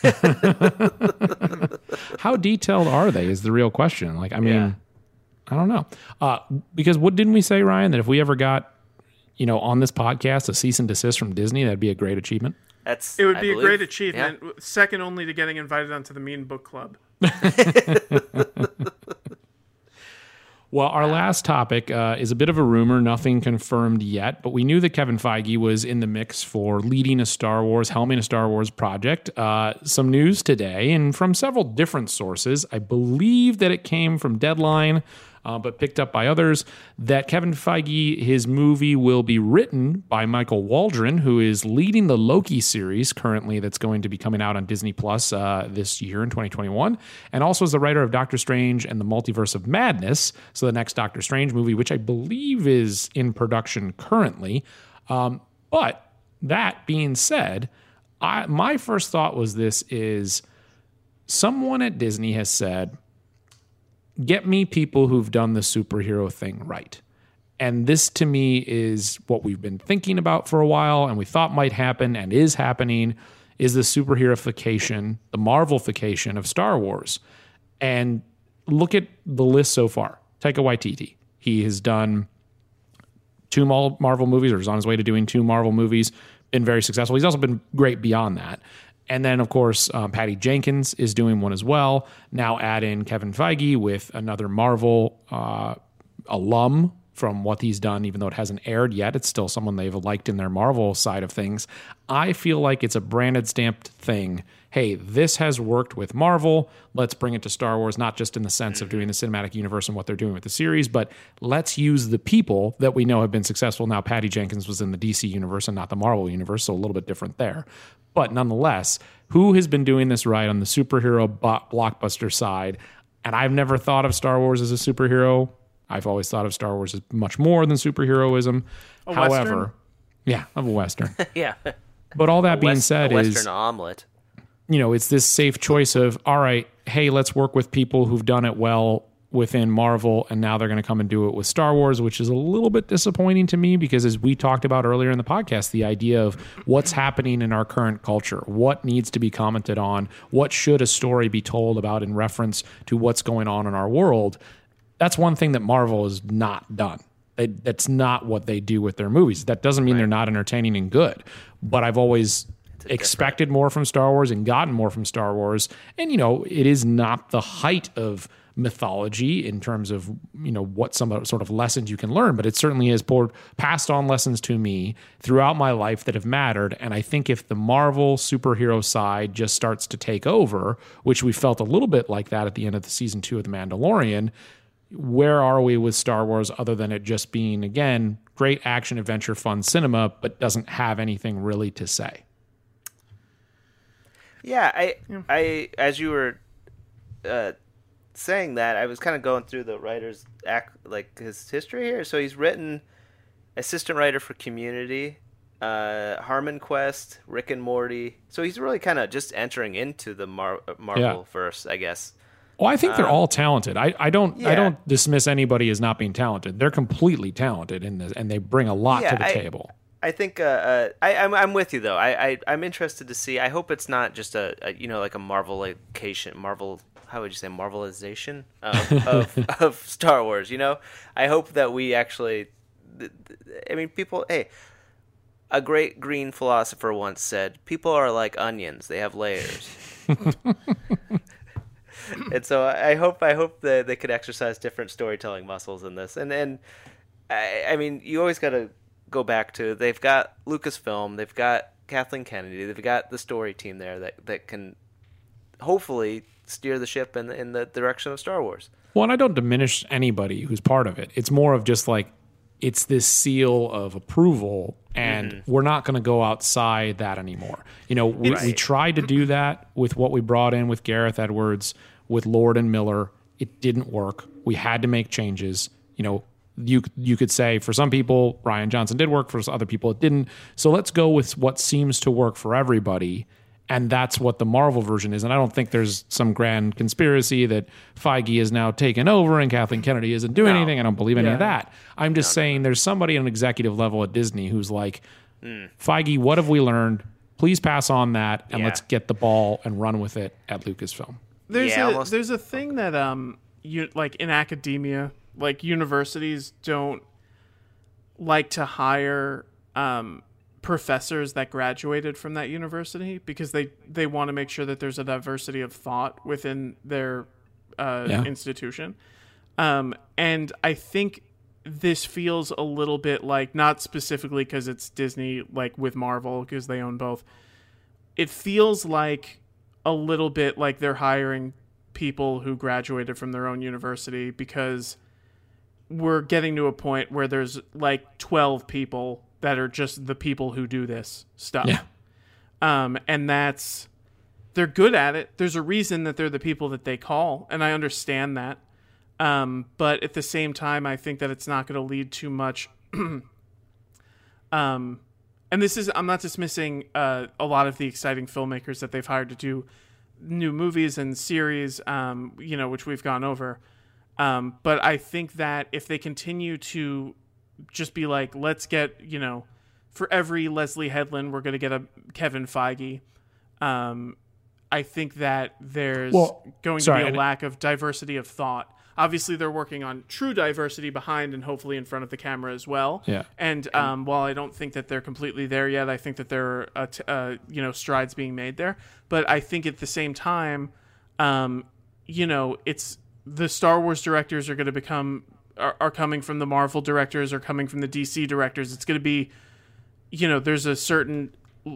How detailed are they? Is the real question. Like, I mean, Yeah. I don't know. Uh, because what didn't we say, Ryan? That if we ever got, you know, on this podcast a cease and desist from Disney, that'd be a great achievement. That's. It would I be a believe- great achievement, second only to getting invited onto the Mean Book Club. Well, our last topic uh, is a bit of a rumor, nothing confirmed yet, but we knew that Kevin Feige was in the mix for leading a Star Wars, helming a Star Wars project. Uh, some news today, and from several different sources. I believe that it came from Deadline, uh, but picked up by others, that Kevin Feige, his movie will be written by Michael Waldron, who is leading the Loki series currently that's going to be coming out on Disney Plus uh, this year in twenty twenty-one, and also is the writer of Doctor Strange and the Multiverse of Madness, so the next Doctor Strange movie, which I believe is in production currently. Um, but that being said, I, my first thought was this is someone at Disney has said, get me people who've done the superhero thing right. And this to me is what we've been thinking about for a while and we thought might happen and is happening is the superheroification, the Marvelification of Star Wars. And look at the list so far. Taika Waititi. He has done two Marvel movies or is on his way to doing two Marvel movies, been very successful. He's also been great beyond that. And then, of course, um, Patty Jenkins is doing one as well. Now add in Kevin Feige with another Marvel uh, alum from what he's done, even though it hasn't aired yet. It's still someone they've liked in their Marvel side of things. I feel like it's a branded stamped thing. Hey, this has worked with Marvel. Let's bring it to Star Wars, not just in the sense of doing the cinematic universe and what they're doing with the series, but let's use the people that we know have been successful. Now, Patty Jenkins was in the D C universe and not the Marvel universe, so a little bit different there. But nonetheless, who has been doing this right on the superhero bo- blockbuster side? And I've never thought of Star Wars as a superhero. I've always thought of Star Wars as much more than superheroism. A However, Western? yeah, of a Western. Yeah. But all that being West, said a is, Western omelet. you know, it's this safe choice of, all right, hey, let's work with people who've done it well within Marvel, and now they're going to come and do it with Star Wars, which is a little bit disappointing to me because as we talked about earlier in the podcast, the idea of what's happening in our current culture, what needs to be commented on, what should a story be told about in reference to what's going on in our world, that's one thing that Marvel has not done. They, that's not what they do with their movies. That doesn't mean they're not entertaining and good, but I've always expected more from Star Wars and gotten more from Star Wars. And, you know, it is not the height of mythology in terms of, you know, what some sort of lessons you can learn, but it certainly has poured, passed on lessons to me throughout my life that have mattered. And I think if the Marvel superhero side just starts to take over, which we felt a little bit like that at the end of the season two of The Mandalorian, where are we with Star Wars other than it just being, again, great action, adventure, fun cinema, but doesn't have anything really to say? Yeah, I, I, as you were uh, saying that, I was kind of going through the writer's act, like his history here. So he's written assistant writer for Community, uh, Harmon Quest, Rick and Morty. So he's really kind of just entering into the Mar- Marvel Yeah. verse, I guess. Well, I think they're all talented. I, I don't I yeah. don't dismiss anybody as not being talented. They're completely talented in this, and they bring a lot Yeah, to the I- table. I think uh, uh, I, I'm I'm with you though. I, I I'm interested to see. I hope it's not just a, a you know like a Marvelization, Marvel. How would you say Marvelization of, of of Star Wars? You know, I hope that we actually. I mean, people. Hey, a great green philosopher once said, "People are like onions; they have layers." And so I hope I hope that they could exercise different storytelling muscles in this. And and I, I mean, you always got to go back to they've got Lucasfilm, they've got Kathleen Kennedy, they've got the story team there that that can hopefully steer the ship in in the direction of Star Wars. Well, and I don't diminish anybody who's part of it. It's more of just like it's this seal of approval, and mm-hmm. we're not going to go outside that anymore. You know, we, right. we tried to do that with what we brought in with Gareth Edwards, with Lord and Miller. It didn't work. We had to make changes. You know, you you could say for some people, Rian Johnson did work. For other people, it didn't. So let's go with what seems to work for everybody. And that's what the Marvel version is. And I don't think there's some grand conspiracy that Feige is now taken over and Kathleen Kennedy isn't doing no. anything. I don't believe any yeah. of that. I'm just no, saying no. there's somebody at an executive level at Disney who's like, mm. Feige, what have we learned? Please pass on that and yeah. let's get the ball and run with it at Lucasfilm. There's yeah, a almost. there's a thing that um you like in academia, like universities don't like to hire um professors that graduated from that university because they, they want to make sure that there's a diversity of thought within their uh, yeah. institution. Um, and I think this feels a little bit like, not specifically because it's Disney, like with Marvel, because they own both. It feels like a little bit like they're hiring people who graduated from their own university because we're getting to a point where there's like twelve people that are just the people who do this stuff. Yeah. Um, and that's, they're good at it. There's a reason that they're the people that they call, and I understand that. Um, but at the same time, I think that it's not going to lead too much. um, and this is, I'm not dismissing uh, a lot of the exciting filmmakers that they've hired to do new movies and series, um, you know, which we've gone over. Um, but I think that if they continue to just be like, let's get, you know, for every Leslie Headland, we're going to get a Kevin Feige. Um, I think that there's well, going sorry, to be a lack of diversity of thought. Obviously, they're working on true diversity behind and hopefully in front of the camera as well. Yeah. And um, while I don't think that they're completely there yet, I think that there are, uh, t- uh, you know, strides being made there. But I think at the same time, um, you know, it's the Star Wars directors are going to become Are, are coming from the Marvel directors or coming from the D C directors. It's going to be, you know, there's a certain,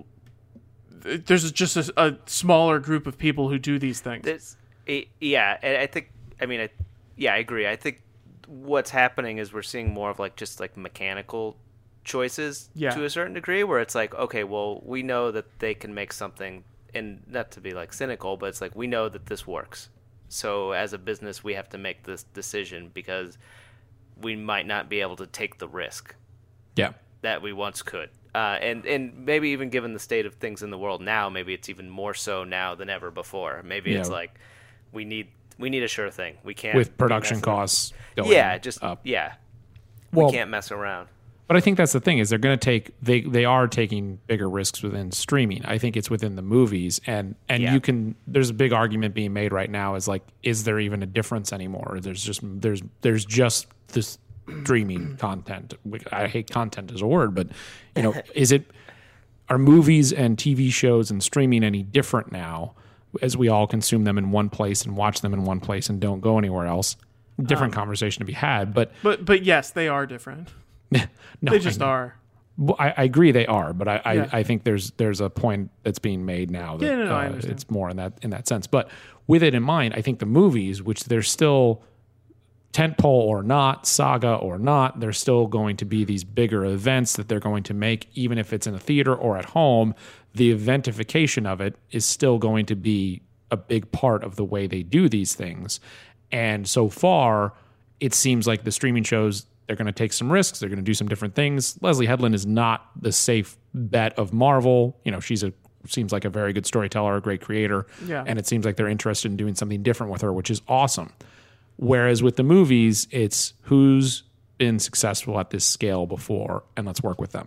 there's just a, a smaller group of people who do these things. There's, yeah, and I think, I mean, I, yeah, I agree. I think what's happening is we're seeing more of like just like mechanical choices yeah. to a certain degree, where it's like, okay, well, we know that they can make something, and not to be like cynical, but it's like we know that this works. So as a business, we have to make this decision because we might not be able to take the risk yeah. that we once could. Uh, and, and maybe even given the state of things in the world now, maybe it's even more so now than ever before. Maybe yeah. it's like we need we need a sure thing. We can't with production costs going yeah, just up. Yeah. Well, we can't mess around. But I think that's the thing is they're going to take they they are taking bigger risks within streaming. I think it's within the movies and and yeah. you can there's a big argument being made right now is like is there even a difference anymore? There's just there's there's just this streaming content. I hate content as a word, but you know, is it are movies and T V shows and streaming any different now as we all consume them in one place and watch them in one place and don't go anywhere else? Different um, conversation to be had, but but but yes, they are different. no, they just I, are. Well, I, I agree they are, but I, yeah. I, I think there's there's a point that's being made now that yeah, no, no, uh, it's more in that in that sense. But with it in mind, I think the movies, which they're still tentpole or not, saga or not, they're still going to be these bigger events that they're going to make, even if it's in a theater or at home. The eventification of it is still going to be a big part of the way they do these things. And so far, it seems like the streaming shows, they're going to take some risks. They're going to do some different things. Leslie Headland is not the safe bet of Marvel. You know, she's a seems like a very good storyteller, a great creator. Yeah. And it seems like they're interested in doing something different with her, which is awesome. Whereas with the movies, it's who's been successful at this scale before, and let's work with them.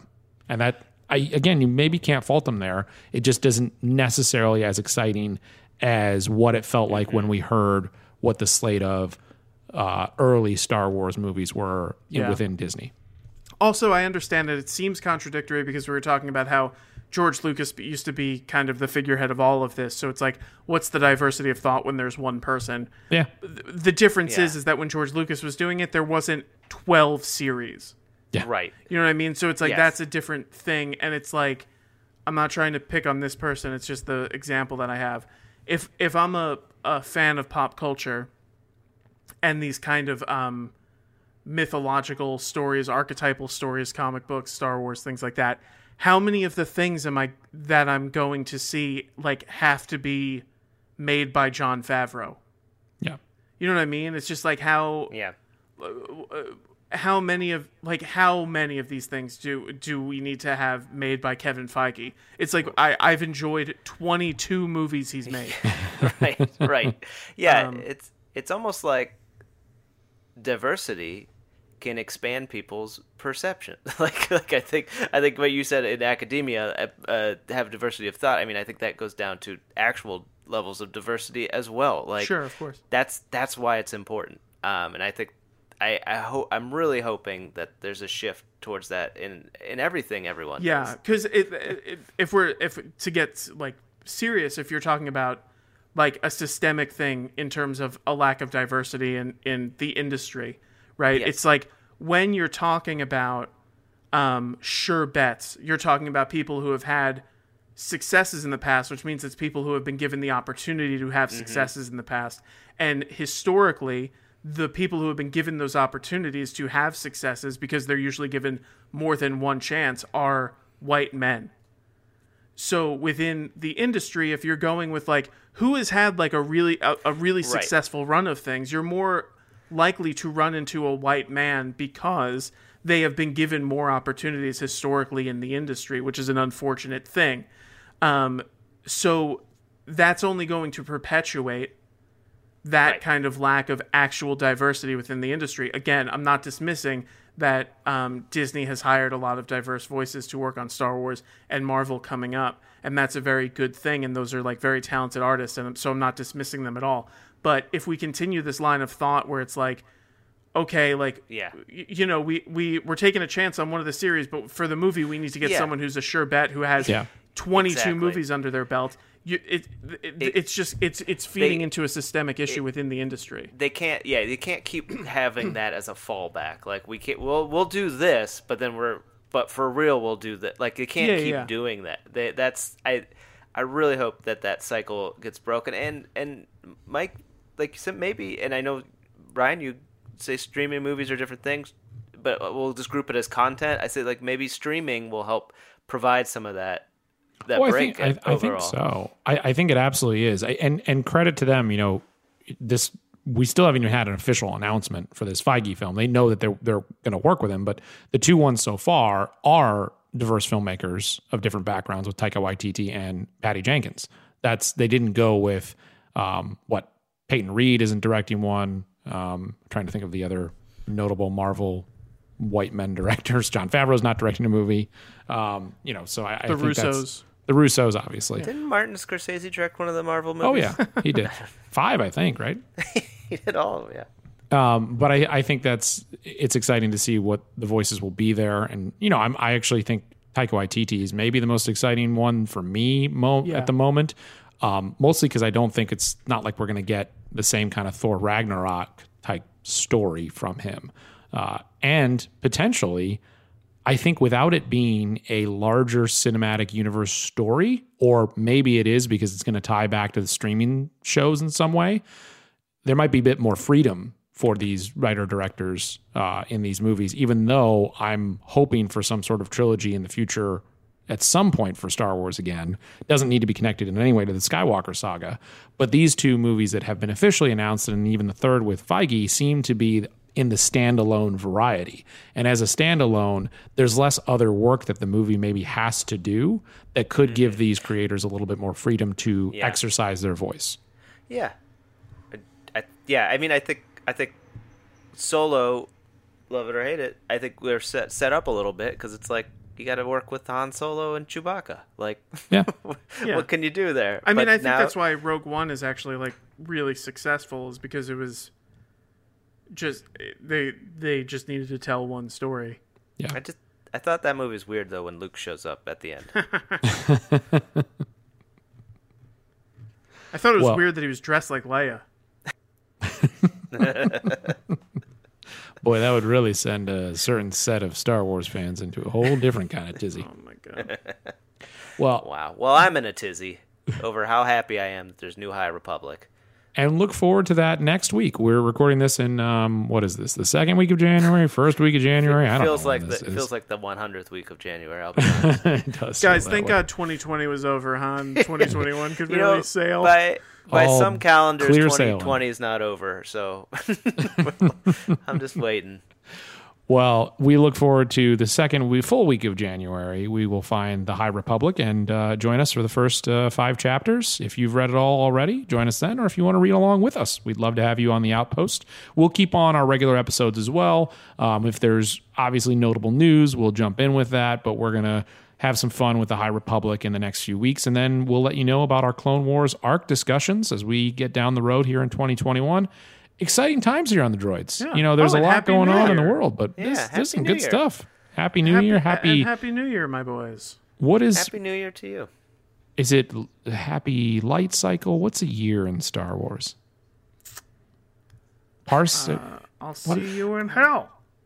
And that, I again, you maybe can't fault them there. It just isn't necessarily as exciting as what it felt like mm-hmm. when we heard what the slate of uh, early Star Wars movies were in, Yeah. within Disney. Also, I understand that it seems contradictory because we were talking about how George Lucas used to be kind of the figurehead of all of this. So it's like, what's the diversity of thought when there's one person? Yeah. The difference Yeah. is, is that when George Lucas was doing it, there wasn't twelve series. Yeah. Right. You know what I mean? So it's like, Yes. that's a different thing. And it's like, I'm not trying to pick on this person. It's just the example that I have. If, if I'm a, a fan of pop culture and these kind of, um, mythological stories, archetypal stories, comic books, Star Wars, things like that, how many of the things am I that I'm going to see like have to be made by Jon Favreau? Yeah. You know what I mean? It's just like how Yeah. how many of like how many of these things do do we need to have made by Kevin Feige? It's like I I've enjoyed twenty-two movies he's made. right. Right. Yeah. Um, it's it's almost like diversity can expand people's perception. like, like I think, I think what you said in academia, uh, have diversity of thought. I mean, I think that goes down to actual levels of diversity as well. Like, Sure, of course. That's that's why it's important. Um, and I think, I, I hope, I'm really hoping that there's a shift towards that in in everything everyone Yeah, does. because it, it, if we're if to get like serious, if you're talking about like a systemic thing in terms of a lack of diversity in in the industry, right? Yes. It's like when you're talking about um, sure bets, you're talking about people who have had successes in the past, which means it's people who have been given the opportunity to have successes in the past. And historically, the people who have been given those opportunities to have successes, because they're usually given more than one chance, are white men. So within the industry, if you're going with like who has had like a really a, a really Right. successful run of things, you're more likely to run into a white man because they have been given more opportunities historically in the industry, which is an unfortunate thing. Um, so that's only going to perpetuate that Right. kind of lack of actual diversity within the industry. Again, I'm not dismissing that um, Disney has hired a lot of diverse voices to work on Star Wars and Marvel coming up, and that's a very good thing, and those are like very talented artists, and so I'm not dismissing them at all. But if we continue this line of thought where it's like, okay, like, Yeah. y- you know, we, we, we're taking a chance on one of the series, but for the movie, we need to get Yeah. someone who's a sure bet who has Yeah. twenty-two Exactly. movies under their belt. You, it, it, It- it's just, it's, it's feeding they- into a systemic issue within the industry. They can't, yeah, they can't keep having that as a fallback. Like we can't, we'll we'll do this, but then we're, but for real, we'll do that. Like they can't Yeah, keep yeah. doing that. They, that's I, I really hope that that cycle gets broken. And and Mike, like you said, maybe, and I know Ryan, you say streaming movies are different things, but we'll just group it as content. I say like maybe streaming will help provide some of that. That Oh, I break think, I, I think overall. so. I, I think it absolutely is. I, and and credit to them. You know, this we still haven't even had an official announcement for this Feige film. They know that they're they're going to work with him, but the two ones so far are diverse filmmakers of different backgrounds with Taika Waititi and Patty Jenkins. That's they didn't go with um, what Peyton Reed isn't directing one. Um, trying to think of the other notable Marvel white men directors. Jon Favreau's not directing a movie. Um, you know, so I, I The think that's- Russos. The Russos, obviously. Didn't Martin Scorsese direct one of the Marvel Oh movies? yeah, he did five, I think, right? he did all. Yeah. Um, but I, I think that's it's exciting to see what the voices will be there, and you know, I'm I actually think Taika Waititi is maybe the most exciting one for me mo- Yeah. at the moment, um, mostly because I don't think it's not like we're going to get the same kind of Thor Ragnarok type story from him, uh, and potentially. I think without it being a larger cinematic universe story, or maybe it is because it's going to tie back to the streaming shows in some way, there might be a bit more freedom for these writer directors uh, in these movies, even though I'm hoping for some sort of trilogy in the future at some point for Star Wars again. It doesn't need to be connected in any way to the Skywalker saga. But these two movies that have been officially announced, and even the third with Feige, seem to be in the standalone variety. And as a standalone, there's less other work that the movie maybe has to do that could give these creators a little bit more freedom to Yeah. exercise their voice. Yeah, I, I, yeah. I mean, I think I think Solo, love it or hate it, I think we're set set up a little bit because it's like you got to work with Han Solo and Chewbacca. Like, Yeah. Yeah. what can you do there? I mean, But I think now- that's why Rogue One is actually like really successful, is because it was just they they just needed to tell one story. Yeah. I just I thought that movie was weird though when Luke shows up at the end. I thought it was Well- weird that he was dressed like Leia. Boy, that would really send a certain set of Star Wars fans into a whole different kind of tizzy. Oh my god! Well, Wow. Well, I'm in a tizzy over how happy I am that there's new High Republic. and look forward to that next week. We're recording this in, um, what is this, the second week of January, first week of January? I don't feels know like when the, this it is. feels like the one hundredth week of January. I'll be honest. It does feel Guys, that thank way. God twenty twenty was over, huh? twenty twenty-one could you really know, sail. by by All some calendars, clear twenty twenty sailing. is not over. So I'm just waiting. Well, we look forward to the second we, full week of January. We will find the High Republic and uh, join us for the first uh, five chapters. If you've read it all already, join us then. Or if you want to read along with us, we'd love to have you on the Outpost. We'll keep on our regular episodes as well. Um, if there's obviously notable news, we'll jump in with that. But we're going to have some fun with the High Republic in the next few weeks. And then we'll let you know about our Clone Wars arc discussions as we get down the road here in twenty twenty-one. Exciting times here on the Droids. Yeah. You know, there's Oh, a and lot Happy going New on in the Year. world, but Yeah, this, Happy there's some New good Year. stuff. Happy New Year. Happy. and Happy New Year, my boys. What is Happy New Year to you. is it? l- Happy light cycle? What's a year in Star Wars? Parsec. I'll see you in hell.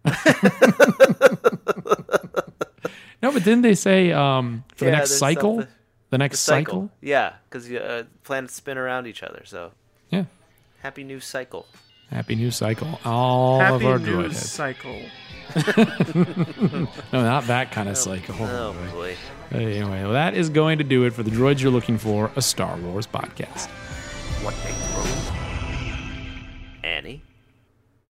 no, but didn't they say um, for the Yeah, next there's cycle? something- The next Cycle. cycle? Yeah, because uh, planets spin around each other. So Yeah. happy new cycle. Happy new cycle. All of Happy our news droid heads. cycle. No, not that kind of cycle. Oh boy. Anyway, well, that is going to do it for the Droids You're Looking For, a Star Wars podcast. What a throw. Annie.